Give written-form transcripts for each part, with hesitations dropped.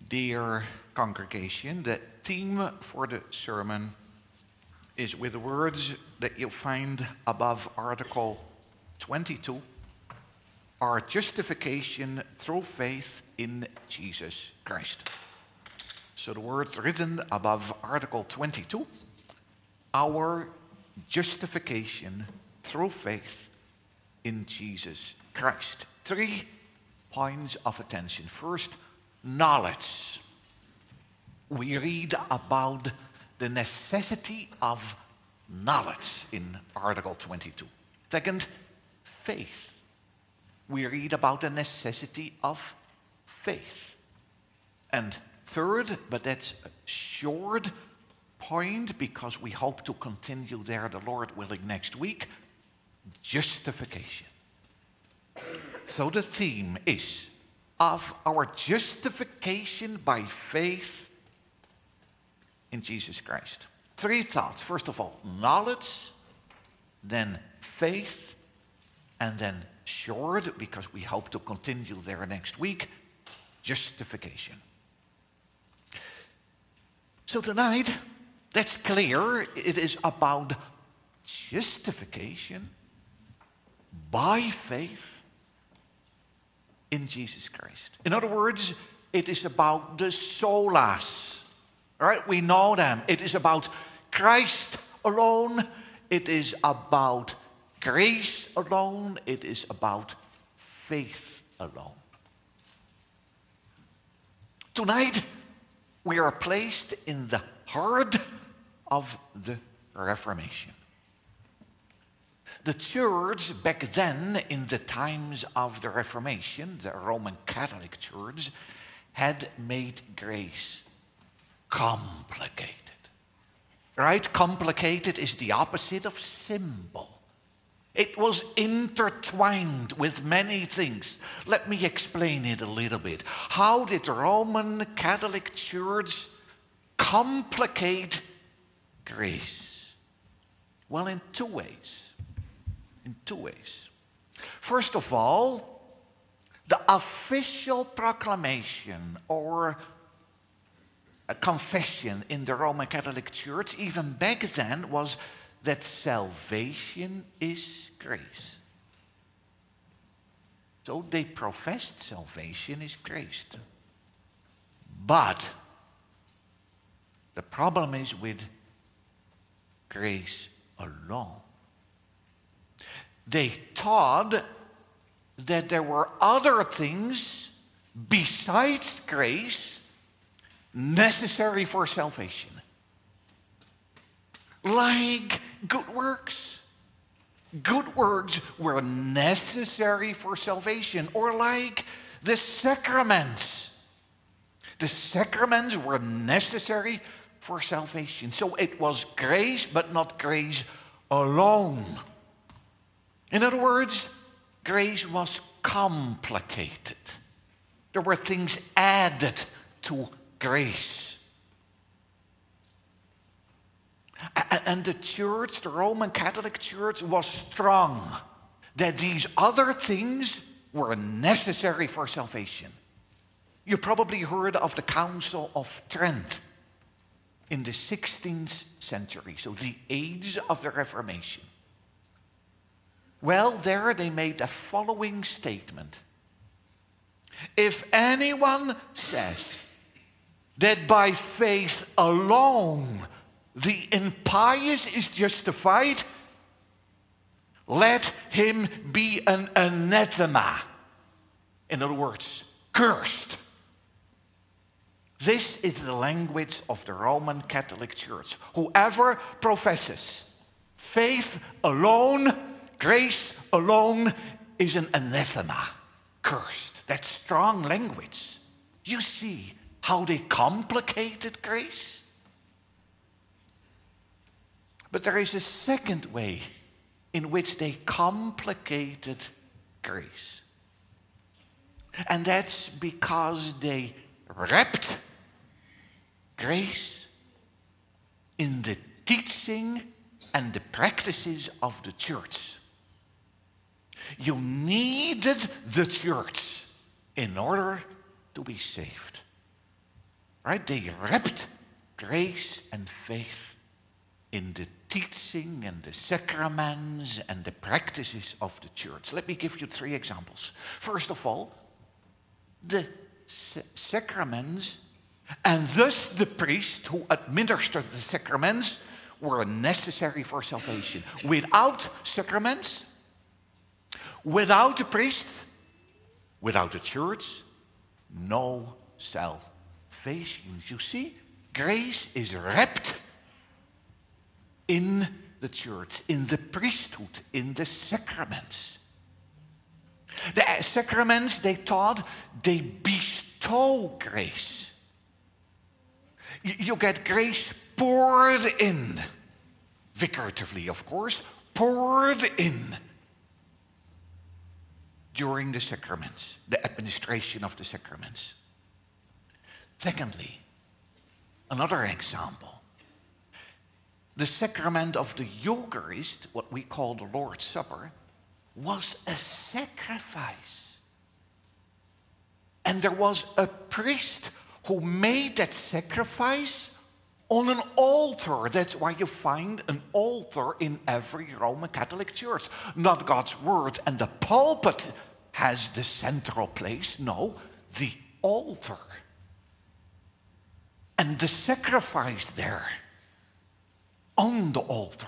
Dear congregation, the theme for the sermon is with the words that you'll find above Article 22, our justification through faith in Jesus Christ. So the words written above Article 22, our justification through faith in Jesus Christ. 3 points of attention. First, knowledge. We read about the necessity of knowledge in Article 22. Second, faith. We read about the necessity of faith. And third, but that's a short point because we hope to continue there, the Lord willing, next week, justification. So the theme is of our justification by faith in Jesus Christ. 3 thoughts. First of all, knowledge, then faith, and then short, because we hope to continue there next week, justification. So tonight, that's clear. It is about justification by faith in Jesus Christ. In other words, it is about the solas. All right, we know them. It is about Christ alone. It is about grace alone. It is about faith alone. Tonight, we are placed in the heart of the Reformation. The church back then, in the times of the Reformation, the Roman Catholic Church, had made grace complicated. Right? Complicated is the opposite of simple. It was intertwined with many things. Let me explain it a little bit. How did the Roman Catholic Church complicate grace? Well, in 2 ways. First of all, the official proclamation or a confession in the Roman Catholic Church, even back then, was that salvation is grace. So they professed salvation is grace. But the problem is with grace alone. They taught that there were other things besides grace necessary for salvation. Like good works. Good works were necessary for salvation. Or like the sacraments. The sacraments were necessary for salvation. So it was grace, but not grace alone. In other words, grace was complicated. There were things added to grace. And the church, the Roman Catholic Church, was strong that these other things were necessary for salvation. You probably heard of the Council of Trent in the 16th century, so the age of the Reformation. Well, there they made the following statement. If anyone says that by faith alone the impious is justified, let him be an anathema. In other words, cursed. This is the language of the Roman Catholic Church. Whoever professes faith alone, grace alone, is an anathema, cursed. That's strong language. You see how they complicated grace? But there is a second way in which they complicated grace. And that's because they wrapped grace in the teaching and the practices of the church. You needed the church in order to be saved. right? They wrapped grace and faith in the teaching and the sacraments and the practices of the church. Let me give you 3 examples. First of all, the sacraments, and thus the priest who administered the sacraments, were necessary for salvation. Without sacraments, without the priest, without the church, no salvation. You see, grace is wrapped in the church, in the priesthood, in the sacraments. The sacraments, they taught, they bestow grace. You get grace poured in, figuratively, of course, poured in during the sacraments, the administration of the sacraments. Secondly, another example. The sacrament of the Eucharist, what we call the Lord's Supper, was a sacrifice. And there was a priest who made that sacrifice on an altar. That's why you find an altar in every Roman Catholic church. Not God's word and the pulpit has the central place. No, the altar. And the sacrifice there on the altar.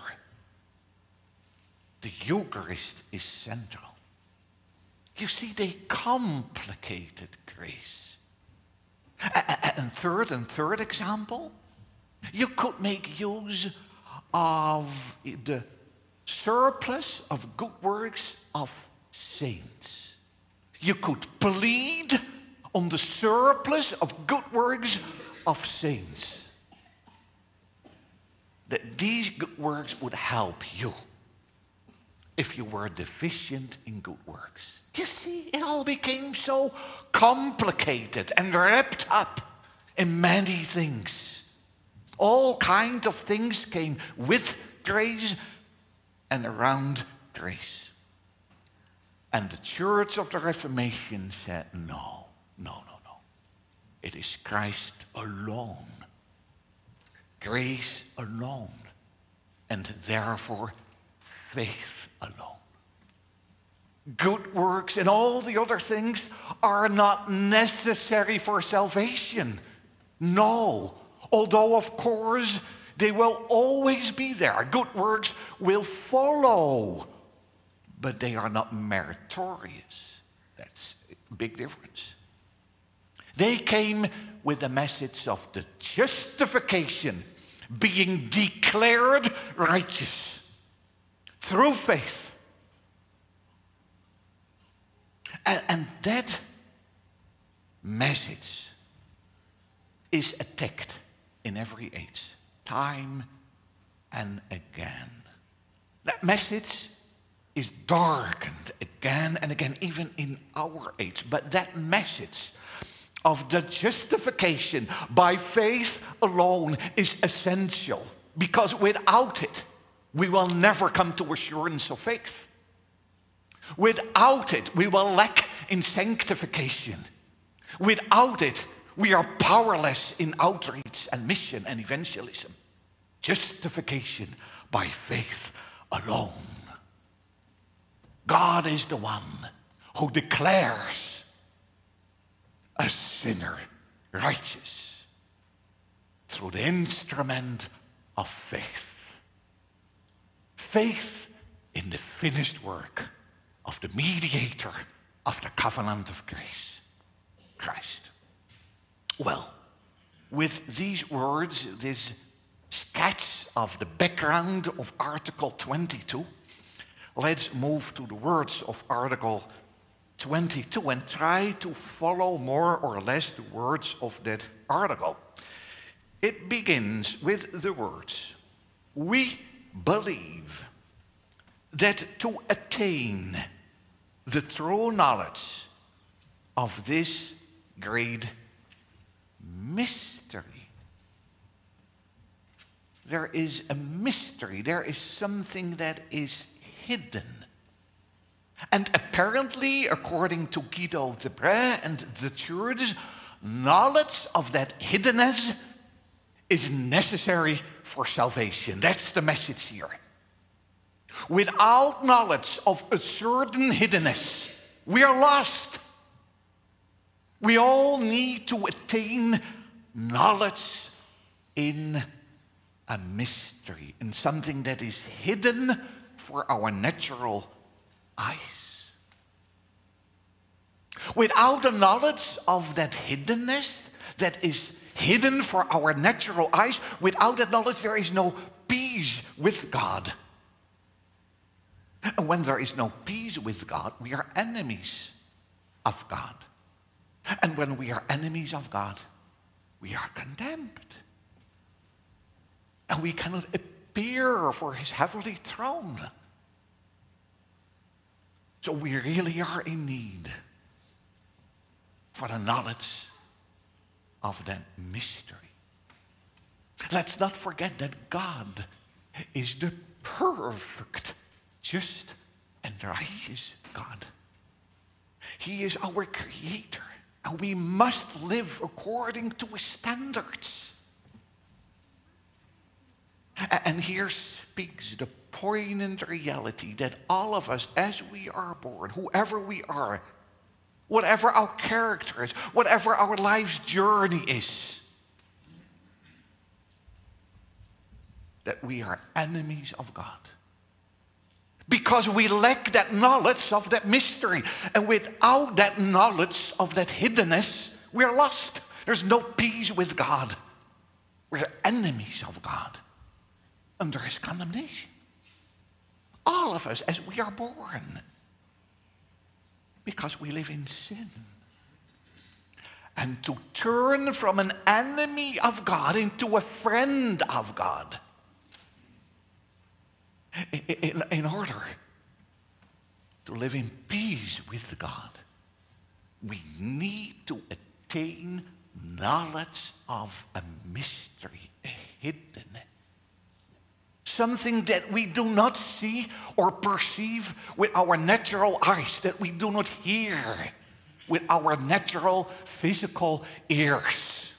The Eucharist is central. You see, they complicated grace. And third example, you could make use of the surplus of good works of saints. You could plead on the surplus of good works of saints. That these good works would help you if you were deficient in good works. You see, it all became so complicated and wrapped up in many things. All kinds of things came with grace and around grace. And the Church of the Reformation said, no. It is Christ alone, grace alone, and therefore faith alone. Good works and all the other things are not necessary for salvation. No, although of course they will always be there. Good works will follow, but they are not meritorious. That's a big difference. They came with the message of the justification, being declared righteous through faith. And that message is attacked in every age, time and again. That message is darkened again and again, even in our age. But that message of the justification by faith alone is essential, because without it, we will never come to assurance of faith. Without it, we will lack in sanctification. Without it, we are powerless in outreach and mission and evangelism. Justification by faith alone. God is the one who declares a sinner righteous through the instrument of faith. Faith in the finished work of the mediator of the covenant of grace, Christ. Well, with these words, this sketch of the background of Article 22, let's move to the words of Article 22 and try to follow more or less the words of that article. It begins with the words, "We believe that to attain the true knowledge of this great mystery." There is a mystery. There is something that is hidden. And apparently, according to Guido de Brès and the Church, knowledge of that hiddenness is necessary for salvation. That's the message here. Without knowledge of a certain hiddenness, we are lost. We all need to attain knowledge in a mystery, in something that is hidden for our natural eyes. Without the knowledge of that hiddenness that is hidden for our natural eyes, without that knowledge there is no peace with God. And when there is no peace with God, we are enemies of God. And when we are enemies of God, we are condemned. And we cannot appear for his heavenly throne. So we really are in need for the knowledge of that mystery. Let's not forget that God is the perfect, just, and righteous God. He is our creator, and we must live according to his standards. And here speaks the poignant reality that all of us, as we are born, whoever we are, whatever our character is, whatever our life's journey is, that we are enemies of God. Because we lack that knowledge of that mystery. And without that knowledge of that hiddenness, we are lost. There's no peace with God. We're enemies of God under his condemnation. All of us, as we are born. Because we live in sin. And to turn from an enemy of God into a friend of God, in order to live in peace with God, we need to attain knowledge of a mystery, a hidden, something that we do not see or perceive with our natural eyes, that we do not hear with our natural physical ears.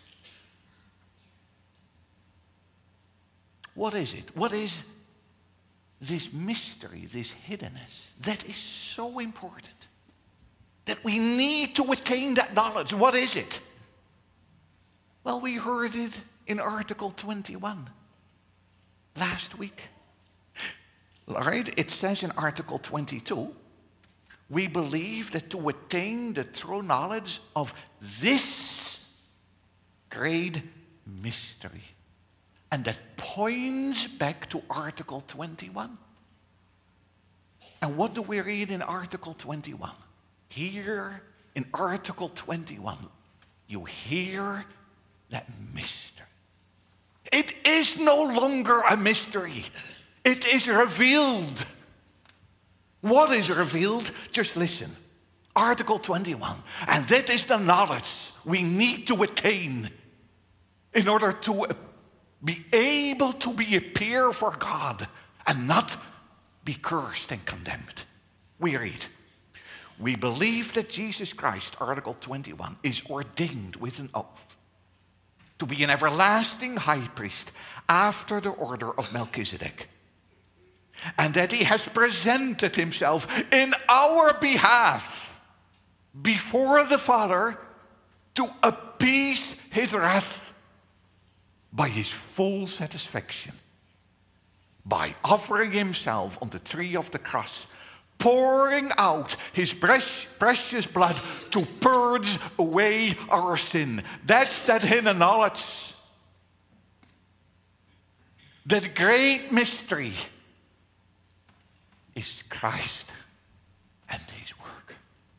What is it? What is this mystery, this hiddenness, that is so important, that we need to attain that knowledge? What is it? Well, we heard it in Article 21 last week. Right? It says in Article 22, we believe that to attain the true knowledge of this great mystery, and that points back to Article 21. And what do we read in Article 21? Here in Article 21, you hear that mystery. It is no longer a mystery. It is revealed. What is revealed? Just listen. Article 21. And that is the knowledge we need to attain in order to be able to appear for God and not be cursed and condemned. We read, we believe that Jesus Christ, Article 21, is ordained with an oath to be an everlasting high priest after the order of Melchizedek, and that he has presented himself in our behalf before the Father to appease his wrath by his full satisfaction, by offering himself on the tree of the cross, pouring out his precious blood to purge away our sin. That's that hidden knowledge. That great mystery is Christ and his work.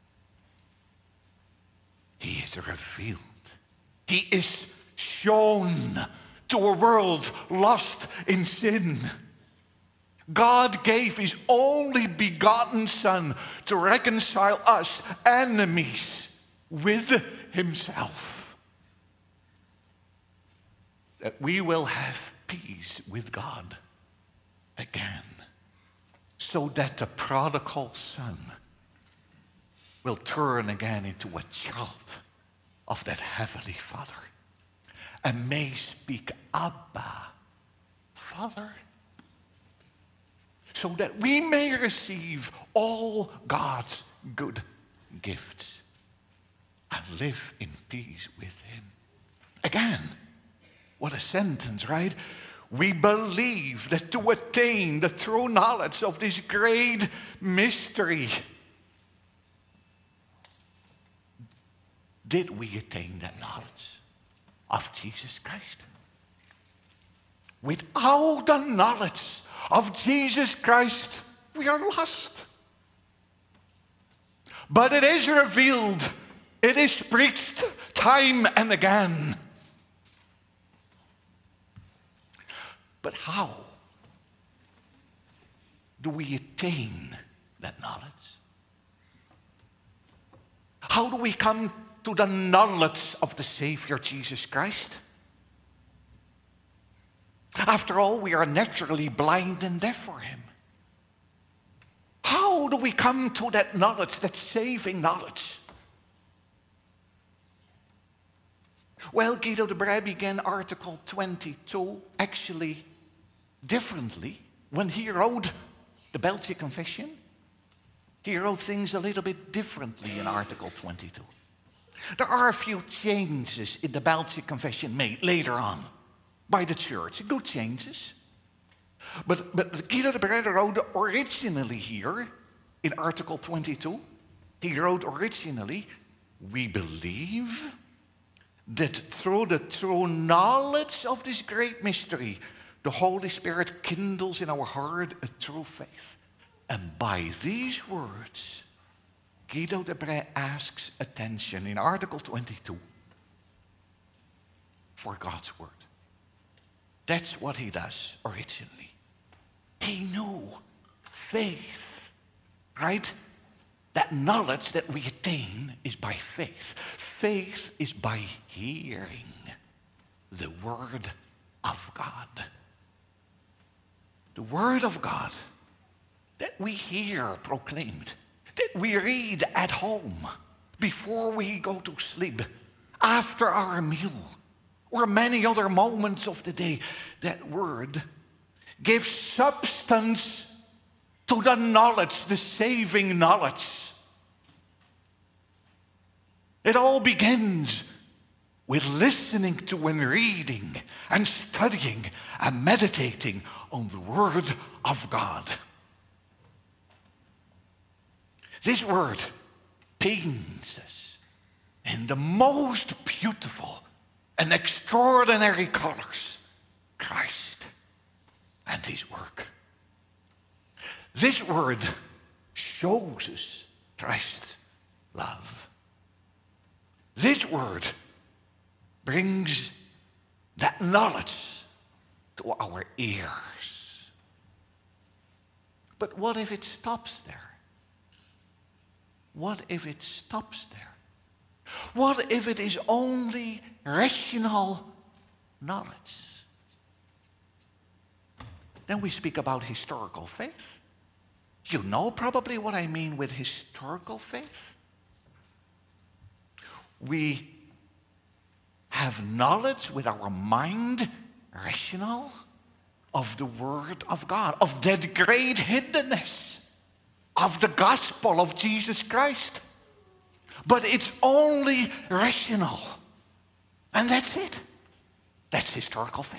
He is revealed. He is shown to a world lost in sin. God gave his only begotten Son to reconcile us, enemies, with himself. That we will have peace with God again. So that the prodigal son will turn again into a child of that Heavenly Father and may speak, Abba, Father, so that we may receive all God's good gifts and live in peace with Him. Again, what a sentence, right? We believe that to attain the true knowledge of this great mystery, did we attain that knowledge of Jesus Christ? Without the knowledge of Jesus Christ, we are lost. But it is revealed, it is preached time and again. But how do we attain that knowledge? How do we come to the knowledge of the Savior Jesus Christ? After all, we are naturally blind and deaf for Him. How do we come to that knowledge, that saving knowledge? Well, Guido de Brès began Article 22 actually differently. When he wrote the Belgian Confession, he wrote things a little bit differently in Article 22. There are a few changes in the Belgian Confession made later on by the church, good changes. But Guido de Brès wrote originally here in Article 22, he wrote originally, we believe that through the true knowledge of this great mystery, the Holy Spirit kindles in our heart a true faith. And by these words, Guido de Brès asks attention in Article 22 for God's Word. That's what he does originally. He knew faith, right? That knowledge that we attain is by faith. Faith is by hearing the Word of God. The Word of God that we hear proclaimed, that we read at home, before we go to sleep, after our meal, or many other moments of the day. That Word gives substance to the knowledge, the saving knowledge. It all begins with listening to and reading and studying and meditating on the Word of God. This Word paints us in the most beautiful and extraordinary colors, Christ and His work. This Word shows us Christ's love. This Word brings that knowledge to our ears. But what if it stops there? What if it stops there? What if it is only rational knowledge? Then we speak about historical faith. You know probably what I mean with historical faith. We have knowledge with our mind, rational, of the Word of God, of that great hiddenness of the gospel of Jesus Christ. But it's only rational. And that's it. That's historical faith.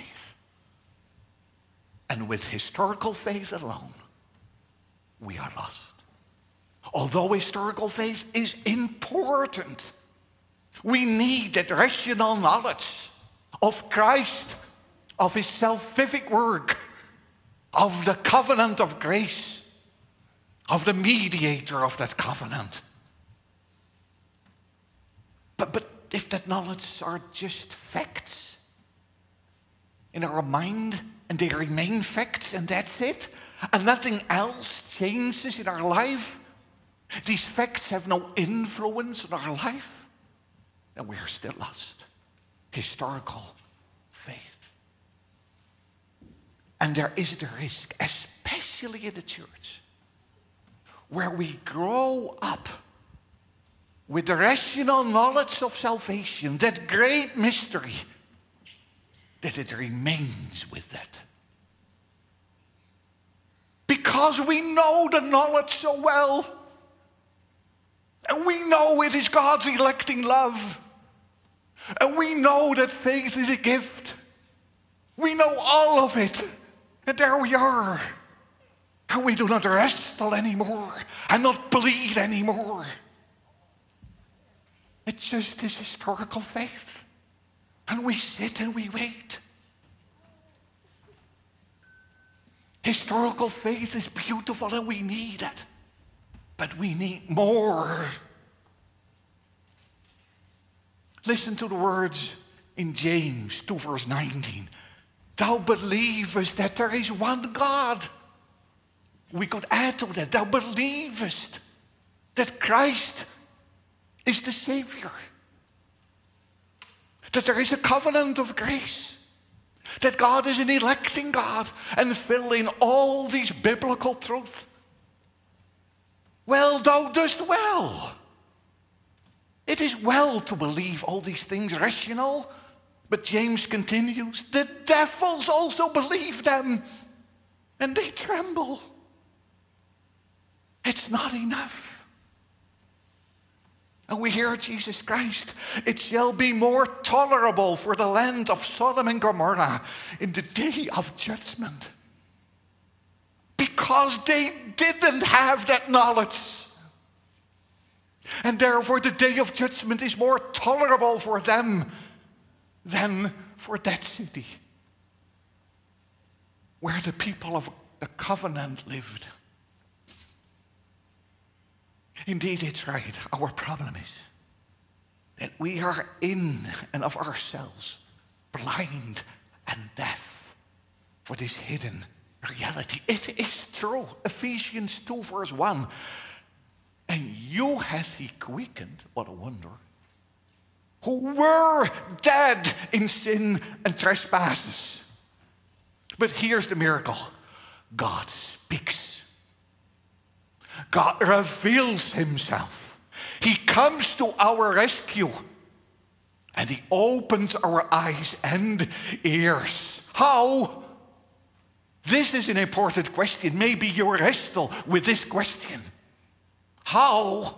And with historical faith alone, we are lost. Although historical faith is important, we need that rational knowledge of Christ, of His salvific work, of the covenant of grace, of the mediator of that covenant. But if that knowledge are just facts in our mind, and they remain facts and that's it, and nothing else changes in our life, these facts have no influence on our life, then we are still lost. Historical faith. And there is the risk, especially in the church, where we grow up with the rational knowledge of salvation, that great mystery, that it remains with that. Because we know the knowledge so well. And we know it is God's electing love. And we know that faith is a gift. We know all of it. And there we are. And we do not wrestle anymore and not plead anymore. It's just this historical faith. And we sit and we wait. Historical faith is beautiful and we need it. But we need more. Listen to the words in James 2 verse 19. Thou believest that there is one God. We could add to that. Thou believest that Christ is the Savior. That there is a covenant of grace. That God is an electing God and filling all these biblical truths. Well, thou dost well. It is well to believe all these things rational. But James continues, the devils also believe them and they tremble. It's not enough. And we hear Jesus Christ, it shall be more tolerable for the land of Sodom and Gomorrah in the day of judgment. Because they didn't have that knowledge. And therefore the day of judgment is more tolerable for them than for that city where the people of the covenant lived. Indeed, it's right. Our problem is that we are in and of ourselves blind and deaf for this hidden reality. It is true. Ephesians 2 verse 1. And you hath he quickened, what a wonder, who were dead in sin and trespasses. But here's the miracle. God speaks. God reveals himself. He comes to our rescue. And he opens our eyes and ears. How? This is an important question. Maybe you wrestle with this question. How?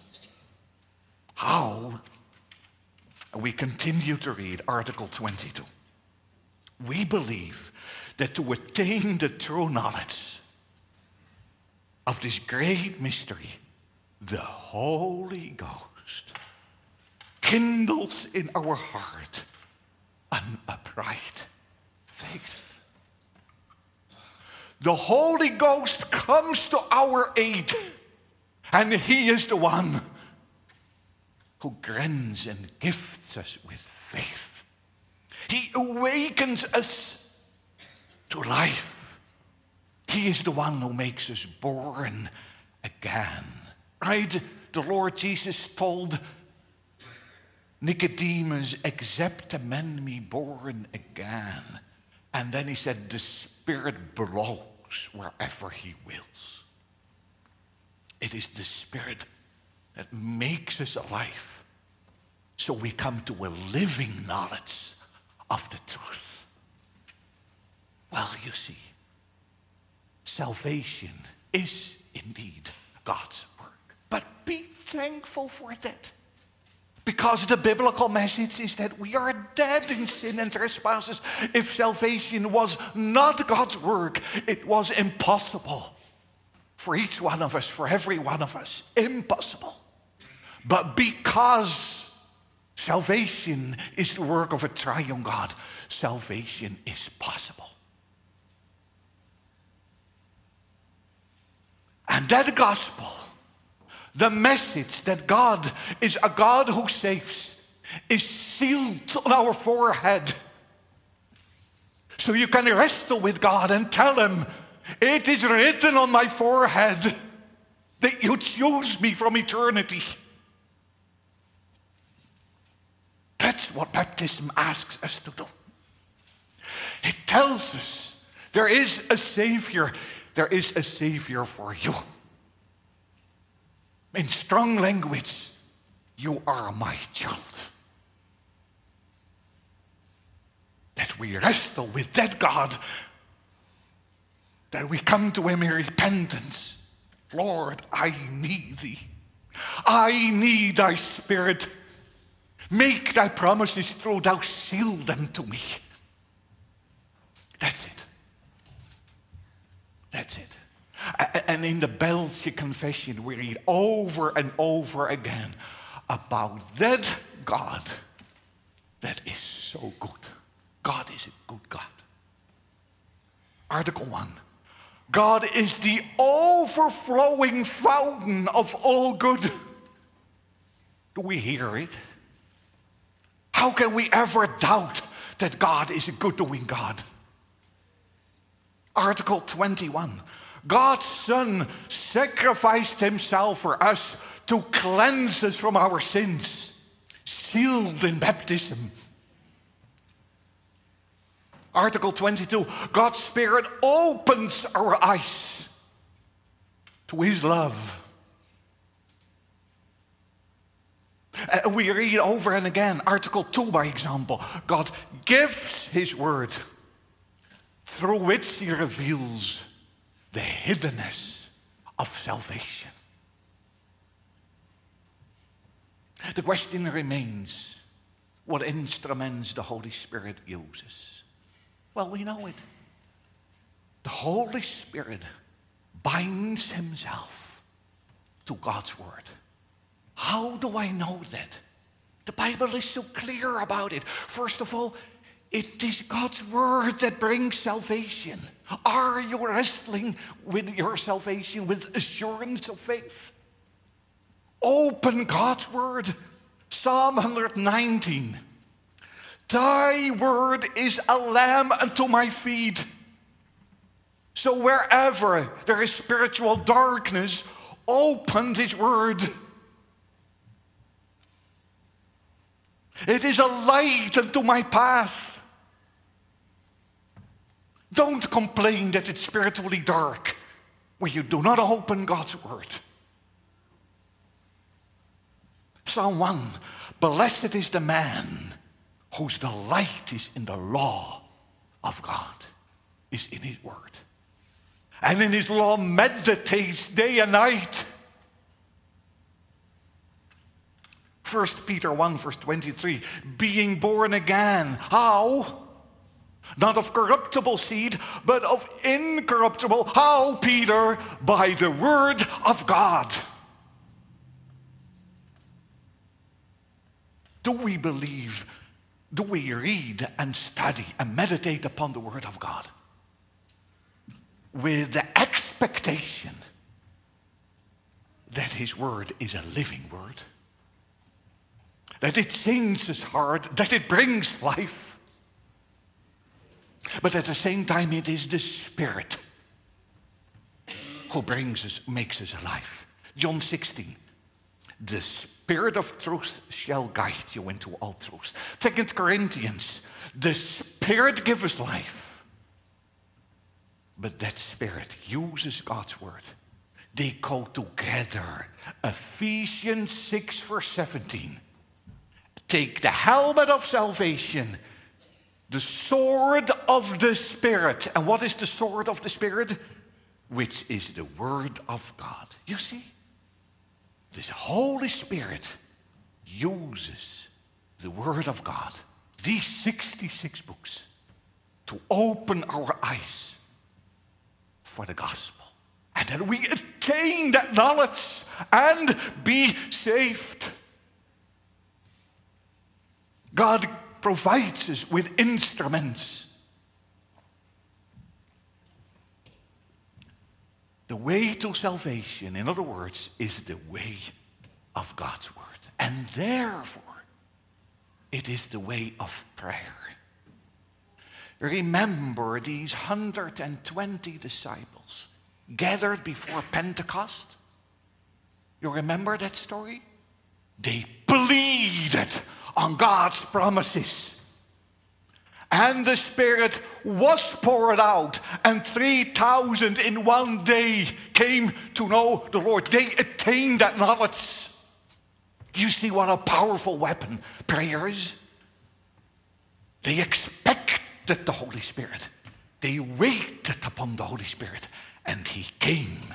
How? We continue to read Article 22. We believe that to attain the true knowledge of this great mystery, the Holy Ghost kindles in our heart an upright faith. The Holy Ghost comes to our aid, and he is the one who grants and gifts us with faith. He awakens us to life. He is the one who makes us born again. Right? The Lord Jesus told Nicodemus, except a man be born again. And then he said, the Spirit blows wherever he wills. It is the Spirit that makes us alive. So we come to a living knowledge of the truth. Well, you see, salvation is indeed God's work. But be thankful for that. Because the biblical message is that we are dead in sin and trespasses. If salvation was not God's work, it was impossible for each one of us, for every one of us. Impossible. But because salvation is the work of a triune God, salvation is possible. And that gospel, the message that God is a God who saves, is sealed on our forehead. So you can wrestle with God and tell him, it is written on my forehead that you choose me from eternity. That's what baptism asks us to do. It tells us there is a Savior. There is a Savior for you. In strong language, you are my child. That we wrestle with that God, that we come to him in repentance. Lord, I need thee. I need thy Spirit. Make thy promises true, thou seal them to me. That's it. That's it. And in the Belgische Confession, we read over and over again about that God that is so good. God is a good God. Article 1. God is the overflowing fountain of all good. Do we hear it? How can we ever doubt that God is a good doing God? Article 21. God's Son sacrificed himself for us to cleanse us from our sins, sealed in baptism. Article 22, God's Spirit opens our eyes to his love. We read over and again, Article 2, by example, God gives his word through which he reveals the hiddenness of salvation. The question remains, what instruments the Holy Spirit uses? Well, we know it. The Holy Spirit binds himself to God's word. How do I know that? The Bible is so clear about it. First of all, it is God's word that brings salvation. Are you wrestling with your salvation with assurance of faith? Open God's word. Psalm 119. Thy word is a lamp unto my feet. So wherever there is spiritual darkness, open his word. It is a light unto my path. Don't complain that it's spiritually dark when you do not open God's word. Psalm 1, blessed is the man whose delight is in the law of God, is in his word. And in his law meditates day and night. 1 Peter 1 verse 23, being born again. How? Not of corruptible seed, but of incorruptible. How, Peter? By the word of God. Do we believe? Do we read and study and meditate upon the word of God with the expectation that his word is a living word? That it changes heart, that it brings life. But at the same time, it is the Spirit who brings us, makes us alive. John 16. The Spirit of truth shall guide you into all truth. 2 Corinthians. The Spirit gives us life. But that Spirit uses God's word. They go together. Ephesians 6 verse 17. Take the helmet of salvation, the sword of the Spirit. And what is the sword of the Spirit? Which is the word of God. You see? This Holy Spirit uses the word of God, these 66 books, to open our eyes for the gospel. And that we attain that knowledge and be saved. God provides us with instruments. The way to salvation, in other words, is the way of God's word. And therefore, it is the way of prayer. Remember these 120 disciples gathered before Pentecost? You remember that story? They pleaded on God's promises. And the Spirit was poured out, and 3,000 in one day came to know the Lord. They attained that knowledge. You see what a powerful weapon prayer is? They expected the Holy Spirit. They waited upon the Holy Spirit, and he came.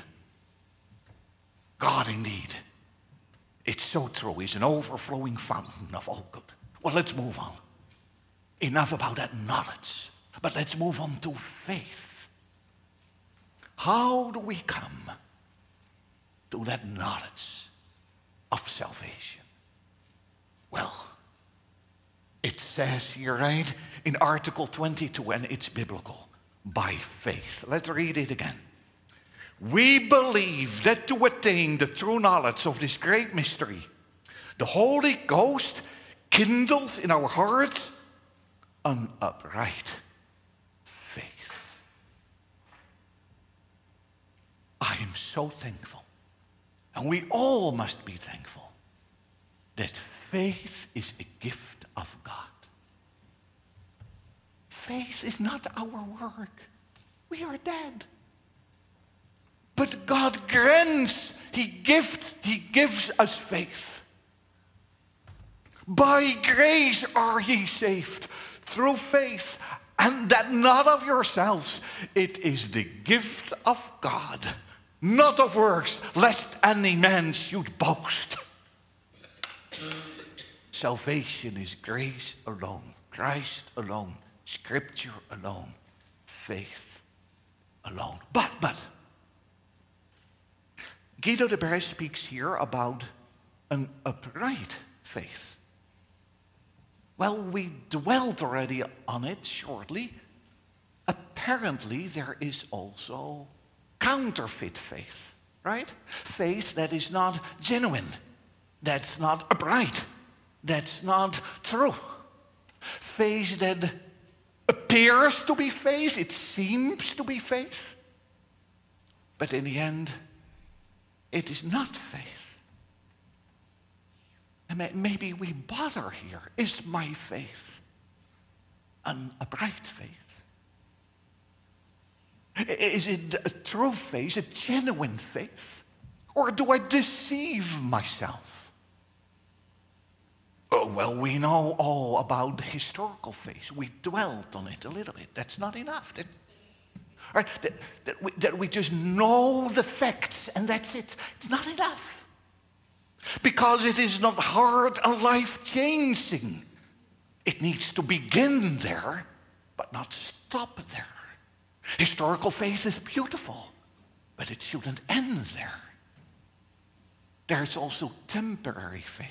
God indeed. It's so true. He's an overflowing fountain of all good. Well, let's move on. Enough about that knowledge. But let's move on to faith. How do we come to that knowledge of salvation? Well, it says here, right, in Article 22, and it's biblical, by faith. Let's read it again. We believe that to attain the true knowledge of this great mystery, the Holy Ghost kindles in our hearts an upright faith. I am so thankful, and we all must be thankful, that faith is a gift of God. Faith is not our work. We are dead. But God grants, He gives us faith. By grace are ye saved, through faith, and that not of yourselves. It is the gift of God, not of works, lest any man should boast. Salvation is grace alone, Christ alone, Scripture alone, faith alone. But Guido de Brès speaks here about an upright faith. Well, we dwelt already on it shortly. Apparently, there is also counterfeit faith, right? Faith that is not genuine, that's not upright, that's not true. Faith that appears to be faith, it seems to be faith, but in the end, it is not faith. And maybe we bother here. Is my faith an upright faith? Is it a true faith, a genuine faith? Or do I deceive myself? Oh, well, we know all about historical faith. We dwelt on it a little bit. That's not enough. That we just know the facts and that's it. It's not enough. Because it is not hard and life-changing. It needs to begin there, but not stop there. Historical faith is beautiful, but it shouldn't end there. There's also temporary faith.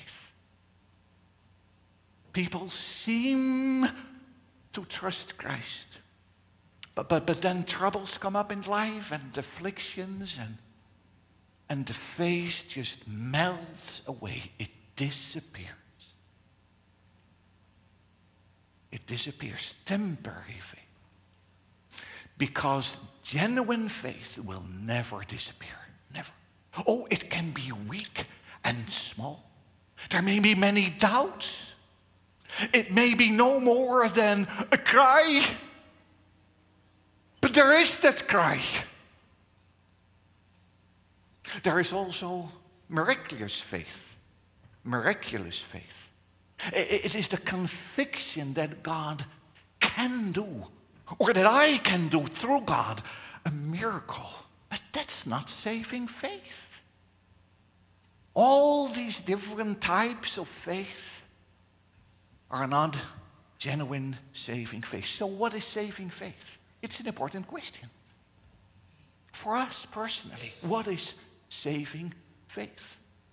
People seem to trust Christ. But then troubles come up in life and afflictions and the faith just melts away. It disappears. It disappears. Temporary faith. Because genuine faith will never disappear. Never. Oh, it can be weak and small. There may be many doubts. It may be no more than a cry. But there is that cry. There is also miraculous faith. Miraculous faith. It is the conviction that God can do, or that I can do through God, a miracle. But that's not saving faith. All these different types of faith are not genuine saving faith. So what is saving faith? It's an important question. For us personally, what is saving faith?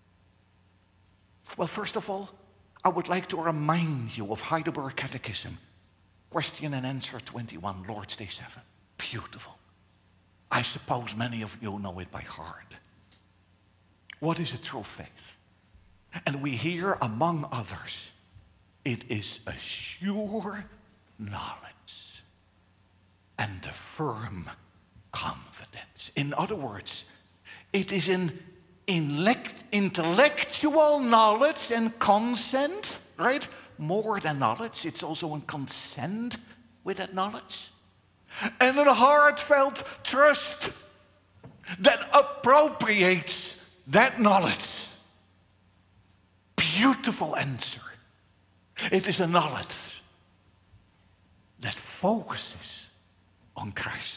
Well, first of all, I would like to remind you of Heidelberg Catechism, question and answer 21, Lord's Day 7. Beautiful. I suppose many of you know it by heart. What is a true faith? And we hear, among others, it is a sure knowledge and a firm confidence. In other words, it is an intellectual knowledge and consent, right? More than knowledge, it's also in consent with that knowledge. And a heartfelt trust that appropriates that knowledge beautiful answer. It is a knowledge that focuses on Christ.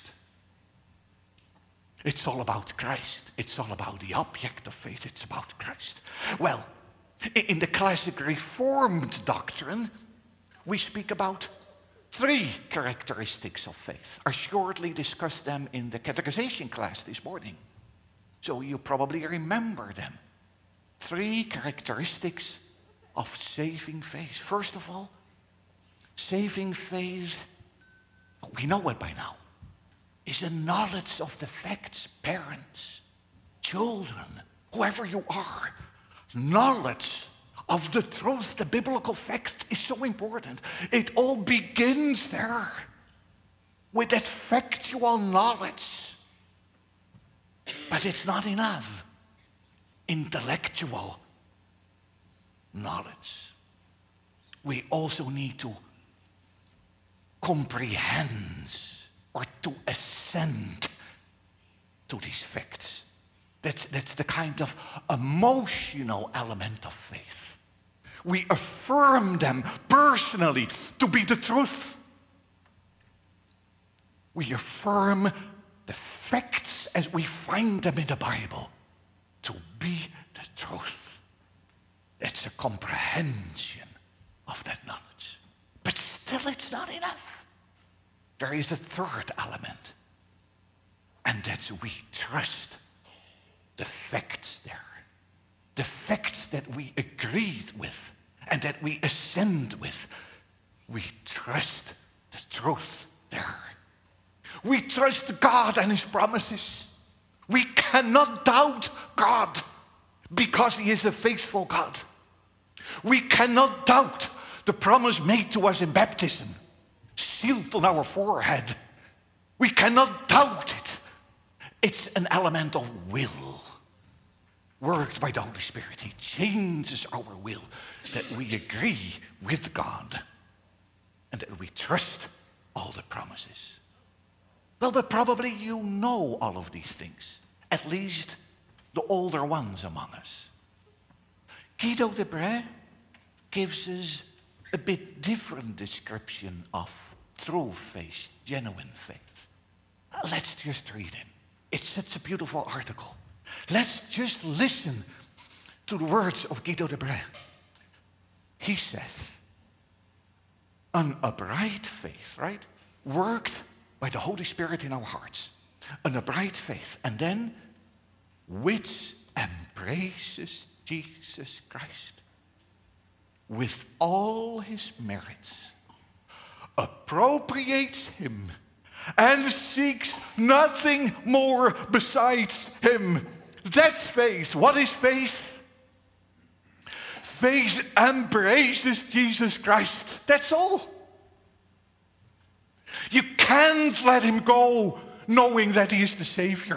It's all about Christ. It's all about the object of faith. It's about Christ. Well, in the classic Reformed doctrine, we speak about 3 characteristics of faith. I shortly discussed them in the catechization class this morning, so you probably remember them. 3 characteristics of saving faith. First of all, saving faith, we know it by now, is a knowledge of the facts. Parents, children, whoever you are, knowledge of the truth, the biblical fact is so important. It all begins there with that factual knowledge. But it's not enough. Intellectual knowledge. We also need to comprehend or to assent to these facts. That's the kind of emotional element of faith. We affirm them personally to be the truth. We affirm the facts as we find them in the Bible to be the truth. It's a comprehension of that knowledge. But still it's not enough. There is a third element, and that's we trust the facts there. The facts that we agreed with and that we assent with. We trust the truth there. We trust God and His promises. We cannot doubt God because He is a faithful God. We cannot doubt the promise made to us in baptism, sealed on our forehead. We cannot doubt it. It's an element of will, worked by the Holy Spirit. He changes our will, that we agree with God and that we trust all the promises. Well, but probably you know all of these things, at least the older ones among us. Guido de Brès gives us a bit different description of true faith, genuine faith. Let's just read him. It's such a beautiful article. Let's just listen to the words of Guido de Brès. He says, an upright faith, right? Worked by the Holy Spirit in our hearts. An upright faith. And then, which embraces Jesus Christ with all His merits, appropriates Him, and seeks nothing more besides Him. That's faith. What is faith? Faith embraces Jesus Christ. That's all. You can't let Him go knowing that He is the Savior.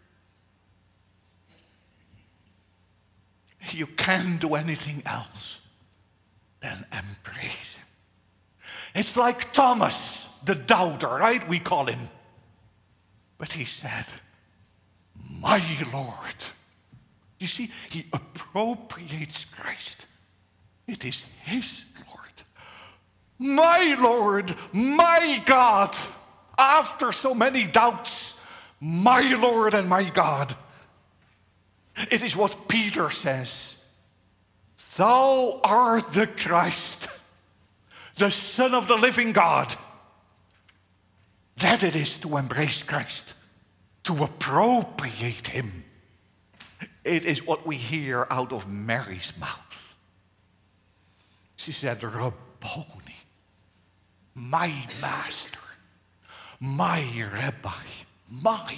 You can't do anything else than embrace Him. It's like Thomas, the doubter, right? We call him. But he said, my Lord. You see, he appropriates Christ. It is his Lord. My Lord, my God. After so many doubts, my Lord and my God. It is what Peter says. Thou art the Christ, the Son of the living God. That it is to embrace Christ, to appropriate Him. It is what we hear out of Mary's mouth. She said, Rabboni, my master, my rabbi, my.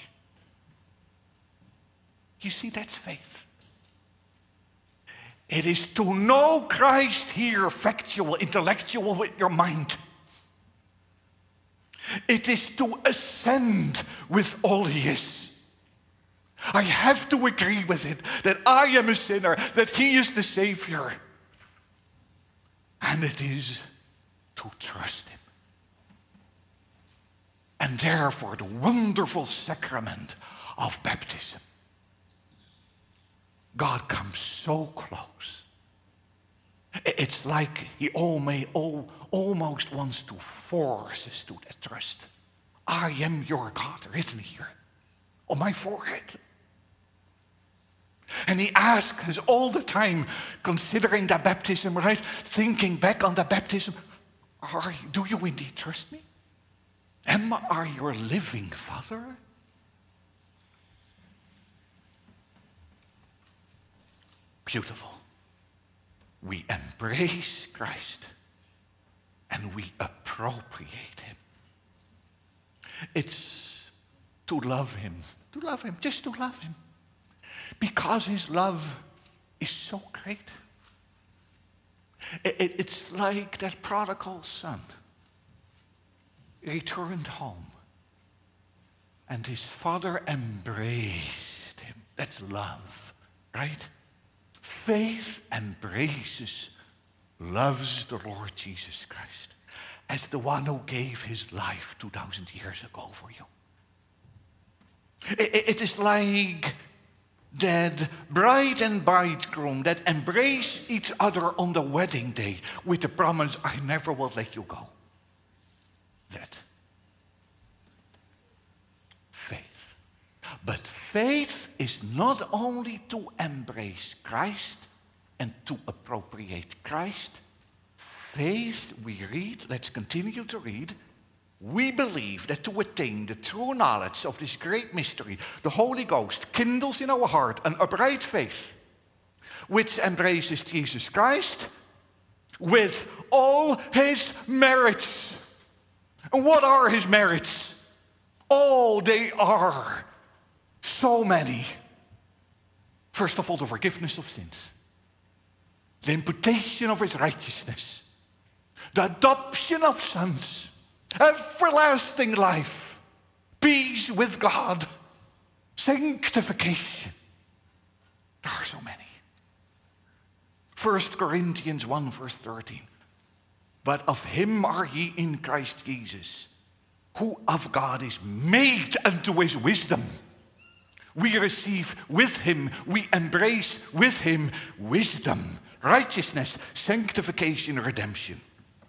You see, that's faith. It is to know Christ here, factual, intellectual with your mind. It is to ascend with all He is. I have to agree with it, that I am a sinner, that He is the Savior. And it is to trust Him. And therefore, the wonderful sacrament of baptism. God comes so close It's like he almost wants to force us to that trust. I am your God, written here on my forehead. And he asks us all the time, considering that baptism, right? Thinking back on the baptism, do you indeed trust me? Am I your living Father? Beautiful. We embrace Christ and we appropriate him. It's to love him, just to love him. Because his love is so great. It's like that prodigal son returned home and his father embraced him. That's love, right? Faith embraces, loves the Lord Jesus Christ as the one who gave his life 2,000 years ago for you. It is like that bride and bridegroom that embrace each other on the wedding day with the promise, I never will let you go. That. Faith. But faith is not only to embrace Christ and to appropriate Christ. Faith, we read, let's continue to read, we believe that to attain the true knowledge of this great mystery, the Holy Ghost kindles in our heart an upright faith, which embraces Jesus Christ with all his merits. And what are his merits? Oh, they are so many. First of all, the forgiveness of sins, the imputation of his righteousness, the adoption of sons, everlasting life, peace with God, sanctification. There are so many. 1 Corinthians 1 verse 13. But of him are ye in Christ Jesus, who of God is made unto his wisdom. We receive with him, we embrace with him wisdom, righteousness, sanctification, redemption.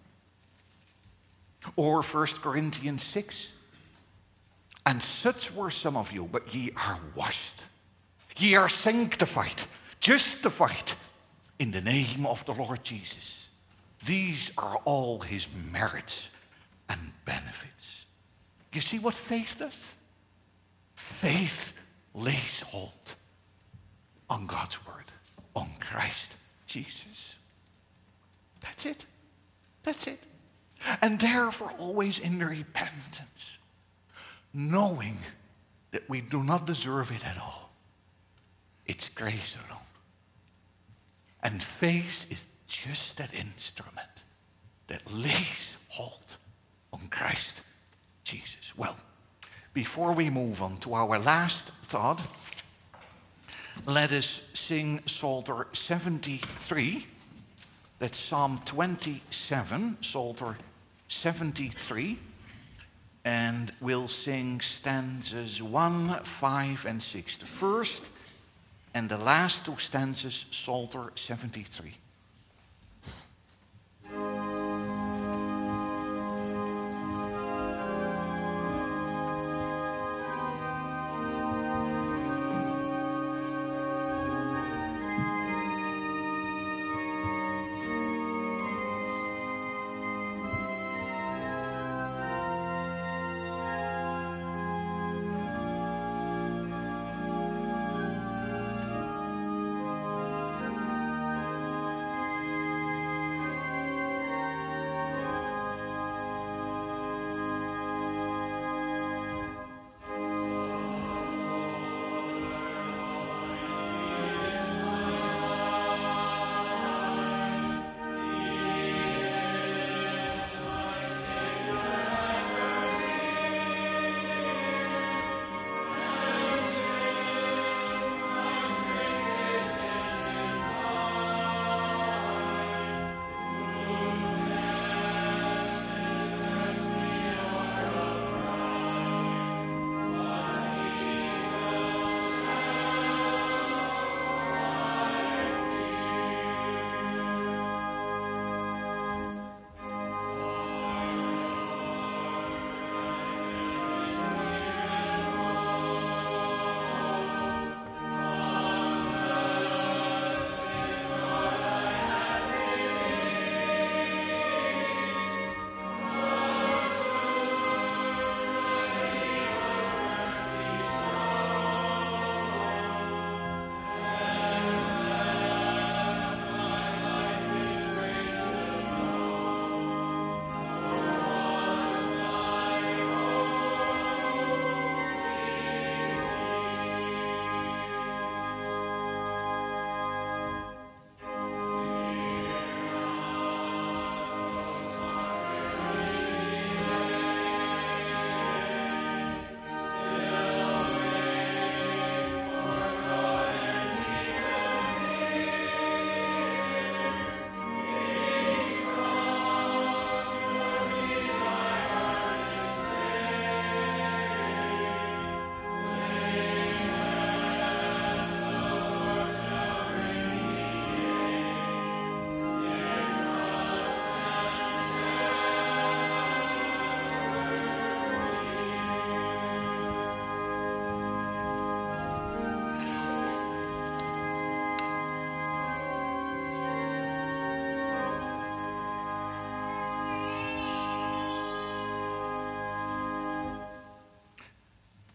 Or 1 Corinthians 6. And such were some of you, but ye are washed. Ye are sanctified, justified in the name of the Lord Jesus. These are all his merits and benefits. You see what faith does? Faith lays hold on God's word, on Christ Jesus. That's it. That's it. And therefore always in repentance, knowing that we do not deserve it at all. It's grace alone. And faith is just that instrument that lays hold on Christ Jesus. Well, before we move on to our last thought, let us sing Psalter 73. That's Psalm 27, Psalter 73. And we'll sing stanzas 1, 5, and 6. The first and the last two stanzas, Psalter 73.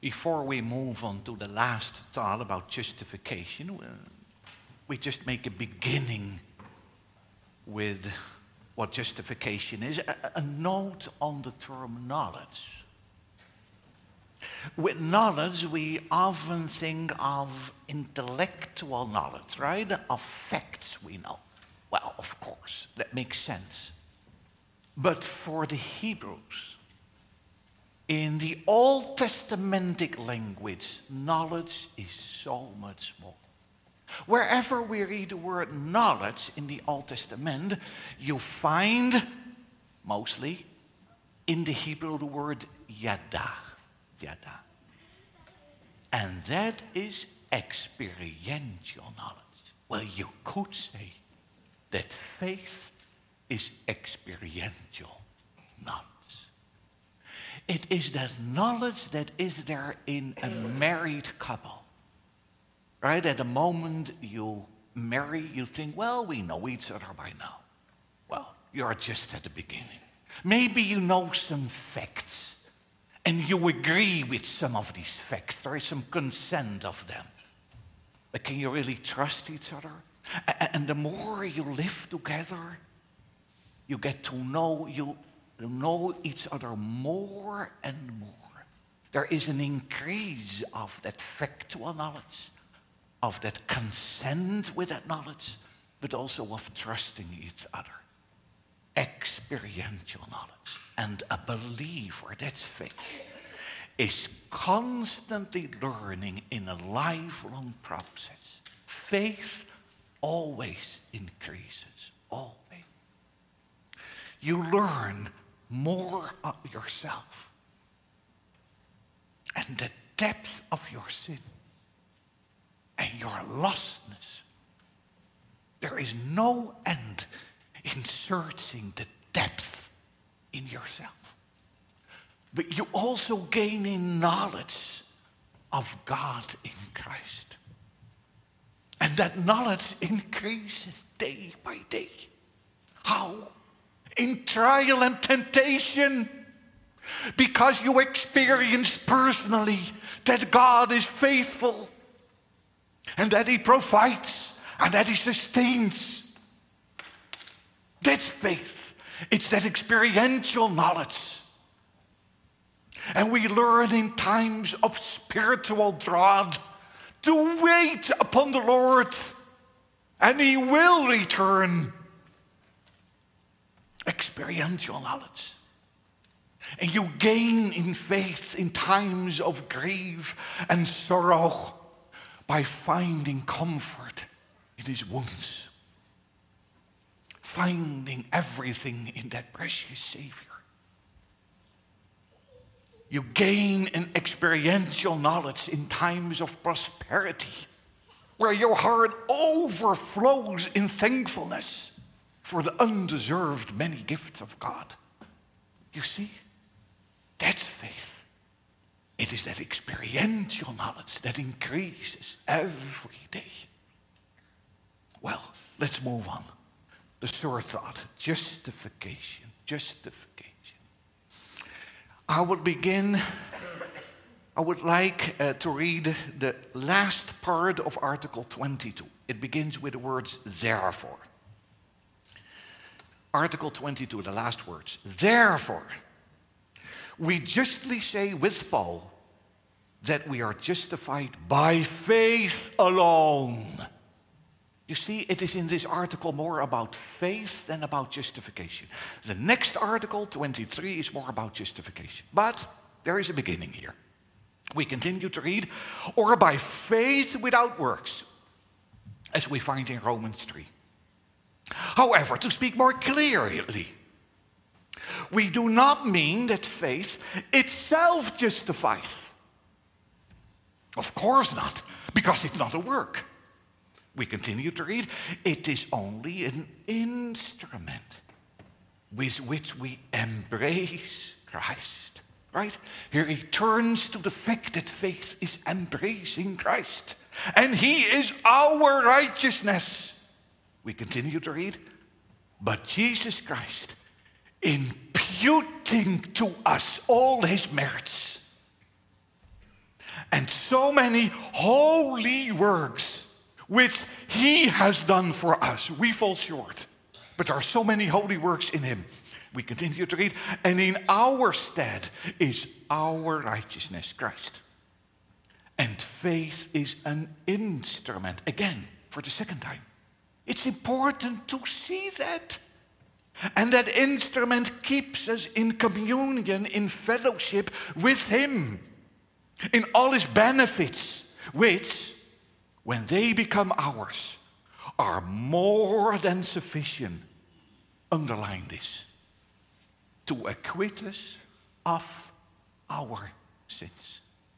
Before we move on to the last thought about justification, we just make a beginning with what justification is. A note on the term knowledge. With knowledge, we often think of intellectual knowledge, right? Of facts we know. Well, of course, that makes sense. But for the Hebrews, in the Old Testamentic language, knowledge is so much more. Wherever we read the word knowledge in the Old Testament, you find, mostly, in the Hebrew the word yada. Yada. And that is experiential knowledge. Well, you could say that faith is experiential knowledge. It is that knowledge that is there in a married couple. Right? At the moment you marry, you think, well, we know each other by now. Well, you're just at the beginning. Maybe you know some facts, and you agree with some of these facts. There is some consent of them. But can you really trust each other? And the more you live together, you get to know each other more and more. There is an increase of that factual knowledge, of that consent with that knowledge, but also of trusting each other. Experiential knowledge. And a believer, that's faith, is constantly learning in a lifelong process. Faith always increases, always. You learn more of yourself and the depth of your sin and your lostness. There is no end in searching the depth in yourself. But you also gain in knowledge of God in Christ. And that knowledge increases day by day. How? In trial and temptation. Because you experience personally that God is faithful. And that He provides. And that He sustains. That's faith. It's that experiential knowledge. And we learn in times of spiritual drought to wait upon the Lord, and He will return. Experiential knowledge. And you gain in faith in times of grief and sorrow by finding comfort in His wounds. Finding everything in that precious Savior. You gain an experiential knowledge in times of prosperity, where your heart overflows in thankfulness for the undeserved many gifts of God. You see, that's faith. It is that experiential knowledge that increases every day. Well, let's move on. The third thought, justification. Justification. I would like to read the last part of Article 22. It begins with the words, therefore. Article 22, the last words. Therefore, we justly say with Paul that we are justified by faith alone. You see, it is in this article more about faith than about justification. The next article, 23, is more about justification. But there is a beginning here. We continue to read, or by faith without works, as we find in Romans 3. However, to speak more clearly, we do not mean that faith itself justifies. Of course not, because it's not a work. We continue to read, it is only an instrument with which we embrace Christ. Right? Here he turns to the fact that faith is embracing Christ. And He is our righteousness. We continue to read, but Jesus Christ, imputing to us all His merits, and so many holy works which he has done for us. We fall short, but there are so many holy works in him. We continue to read, and in our stead is our righteousness, Christ. And faith is an instrument, again, for the second time. It's important to see that. And that instrument keeps us in communion, in fellowship with him, in all his benefits, which, when they become ours, are more than sufficient, underline this, to acquit us of our sins.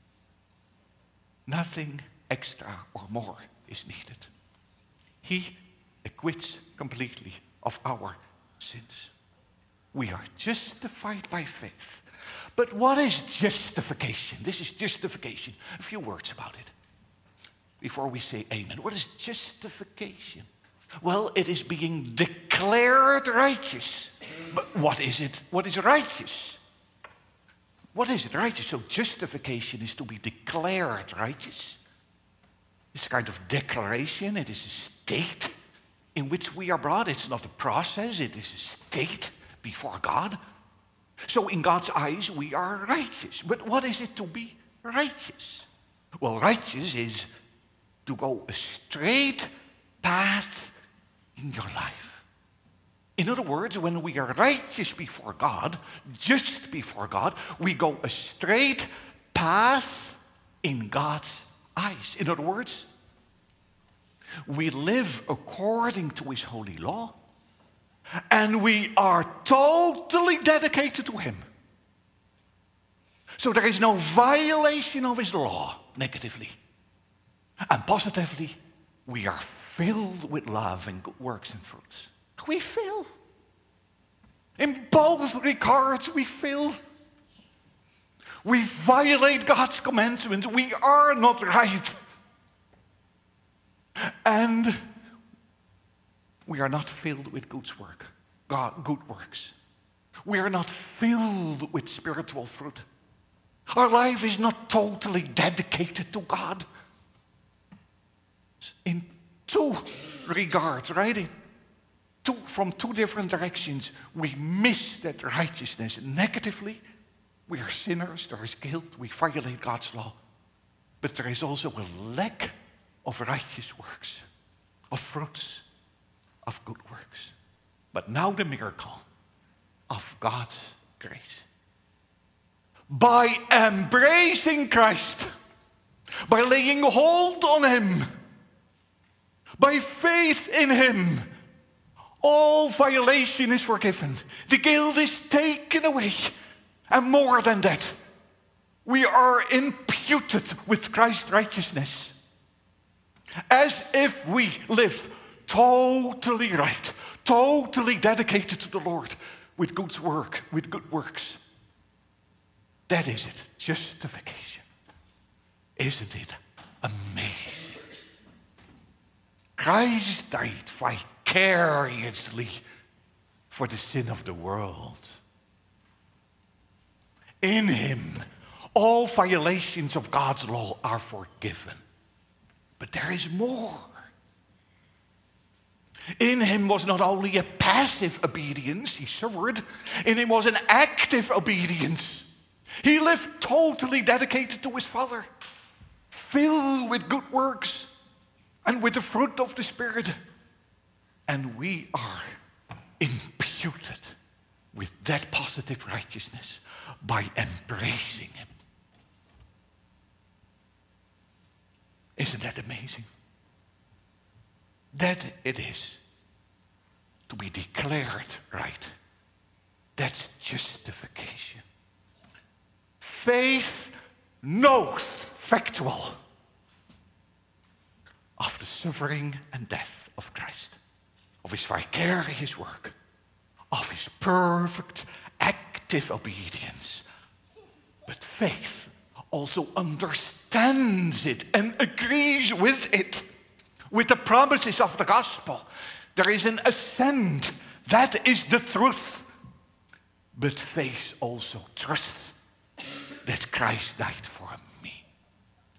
Nothing extra or more is needed. He acquits completely of our sins. We are justified by faith. But what is justification? This is justification. A few words about it before we say amen. What is justification? Well, it is being declared righteous. But what is it? What is righteous? What is it, righteous? So justification is to be declared righteous. It's a kind of declaration. It is a state in which we are brought. It's not a process. It is a state before God. So in God's eyes, we are righteous. But what is it to be righteous? Well, righteous is to go a straight path in your life. In other words, when we are righteous before God, just before God, we go a straight path in God's eyes. In other words, we live according to his holy law, and we are totally dedicated to him. So there is no violation of his law negatively. And positively, we are filled with love and good works and fruits. We fill. In both regards, we fill. We violate God's commandments. We are not right. And we are not filled with good works. We are not filled with spiritual fruit. Our life is not totally dedicated to God. In two regards, right? From two different directions, we miss that righteousness. Negatively, we are sinners, there is guilt, we violate God's law. But there is also a lack of righteous works, of fruits, of good works. But now the miracle of God's grace. By embracing Christ, by laying hold on him, by faith in him, all violation is forgiven. The guilt is taken away. And more than that, we are imputed with Christ's righteousness. As if we live totally right, totally dedicated to the Lord, with good works. That is it, justification. Isn't it amazing? Christ died vicariously for the sin of the world. In him, all violations of God's law are forgiven. But there is more. In him was not only a passive obedience, he suffered. In him was an active obedience. He lived totally dedicated to his Father, filled with good works and with the fruit of the Spirit. And we are imputed with that positive righteousness by embracing him. Isn't that amazing? That it is to be declared right. That's justification. Faith knows factual of the suffering and death of Christ, of his vicarious work, of his perfect active obedience. But faith also understands it and agrees with it, with the promises of the gospel. There is an assent. That is the truth. But faith also trusts that Christ died for me.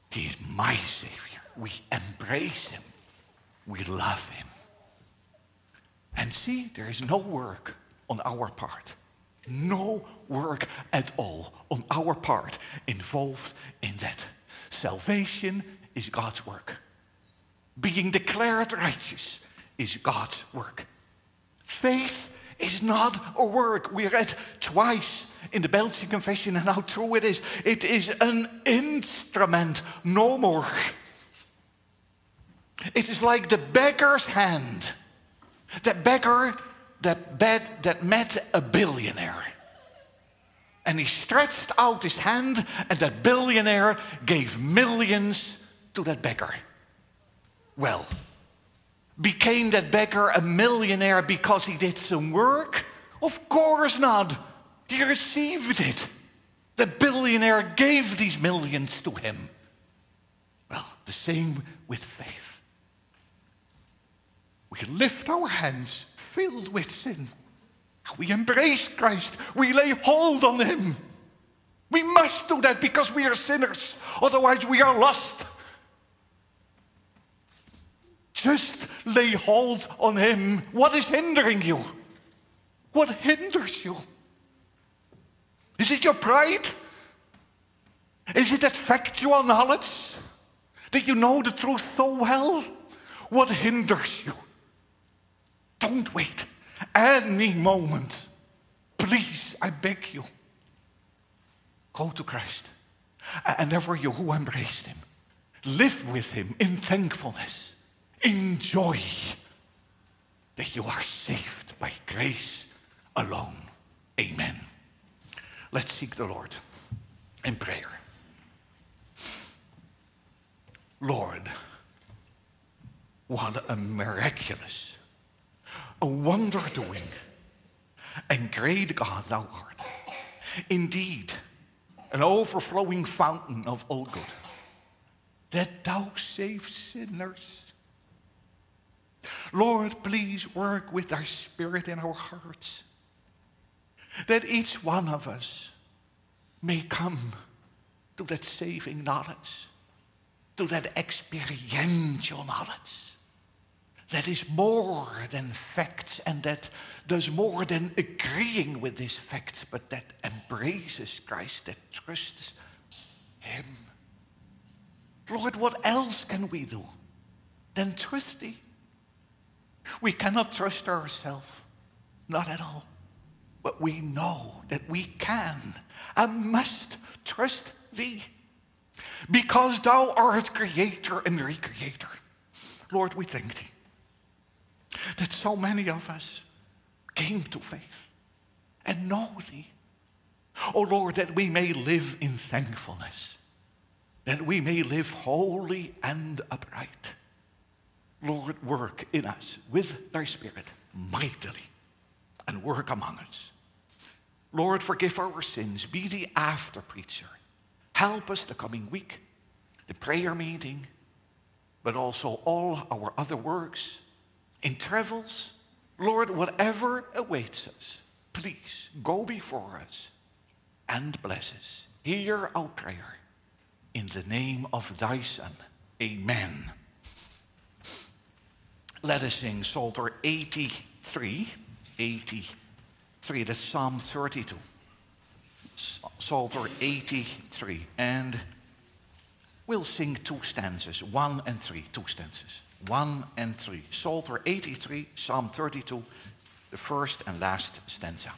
He is my Savior. We embrace him. We love him. And see, there is no work on our part. No work at all on our part involved in that. Salvation is God's work. Being declared righteous is God's work. Faith is not a work. We read twice in the Belgian Confession and how true it is. It is an instrument, no more. It is like the beggar's hand. The beggar that met a billionaire. And he stretched out his hand, and that billionaire gave millions to that beggar. Well, became that beggar a millionaire because he did some work? Of course not. He received it. The billionaire gave these millions to him. Well, the same with faith. We lift our hands filled with sin. We embrace Christ. We lay hold on him. We must do that because we are sinners. Otherwise we are lost. Just lay hold on him. What is hindering you? What hinders you? Is it your pride? Is it that factual knowledge? That you know the truth so well? What hinders you? Don't wait. Any moment. Please, I beg you. Go to Christ. And ever you who embraced him. Live with him in thankfulness. Enjoy that you are saved by grace alone. Amen. Let's seek the Lord in prayer. Lord, what a miraculous, a wonder-doing, and great God thou art. Indeed, an overflowing fountain of all good, that thou save sinners. Lord, please work with thy Spirit in our hearts, that each one of us may come to that saving knowledge, to that experiential knowledge, that is more than facts and that does more than agreeing with these facts, but that embraces Christ, that trusts him. Lord, what else can we do than trust thee? We cannot trust ourselves, not at all. But we know that we can and must trust thee, because thou art creator and recreator. Lord, we thank thee that so many of us came to faith and know thee. Oh Lord, that we may live in thankfulness, that we may live holy and upright. Lord, work in us with thy Spirit mightily and work among us. Lord, forgive our sins. Be the after preacher. Help us the coming week, the prayer meeting, but also all our other works, in travels. Lord, whatever awaits us, please go before us and bless us. Hear our prayer. In the name of thy Son. Amen. Let us sing Psalter 83. 83, that's Psalm 32. Psalter 83. And we'll sing two stanzas, 1 and 3, two stanzas. 1 and 3. Psalter 83, Psalm 32, the first and last stanza.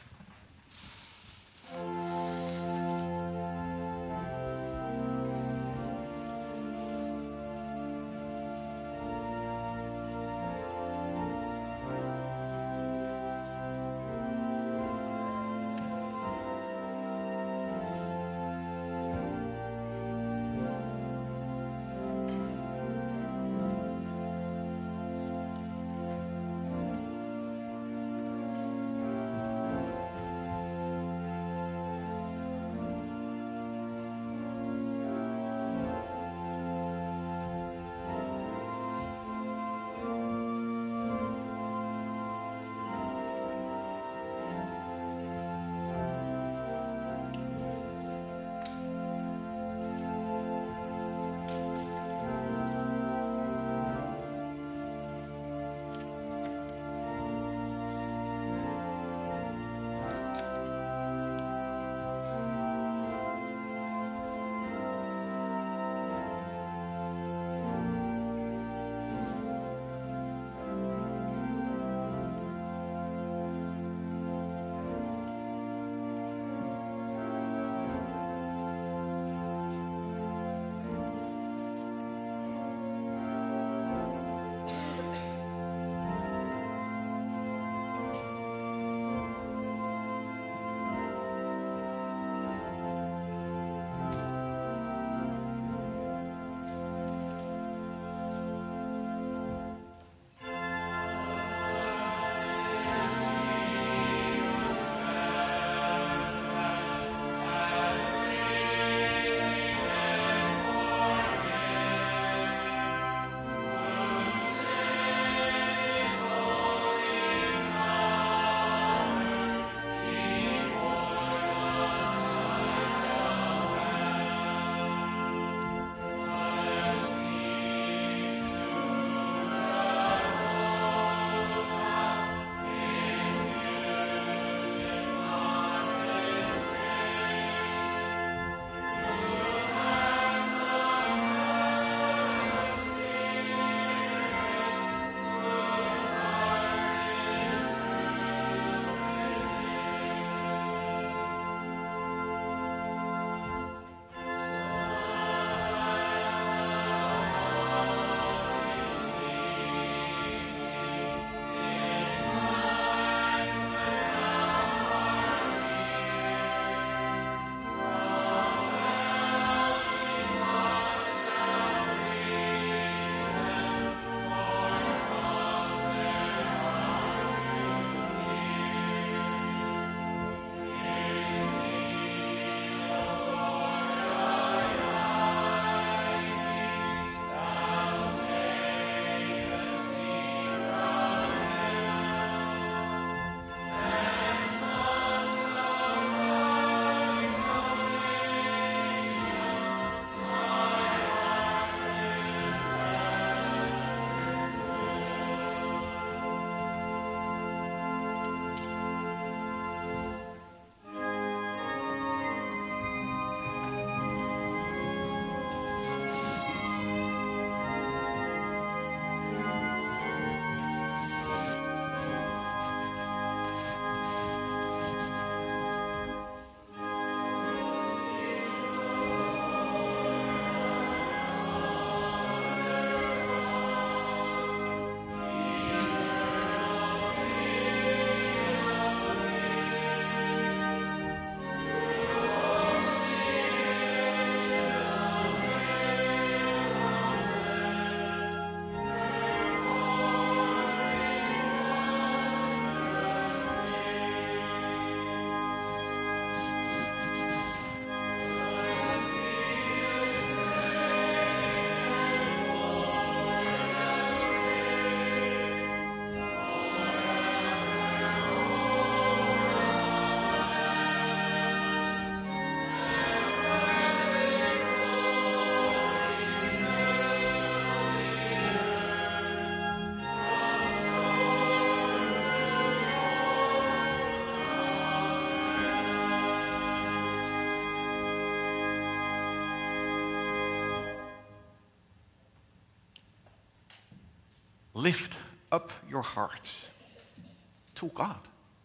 lift up your heart to God.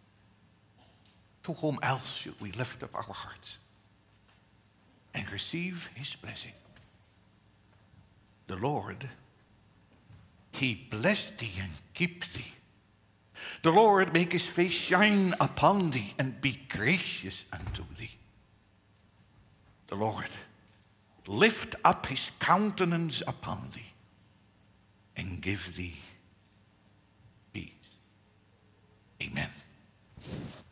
To whom else should we lift up our hearts and receive his blessing? The Lord, he bless thee and keep thee. The Lord make his face shine upon thee and be gracious unto thee. The Lord lift up his countenance upon thee and give thee peace. Amen.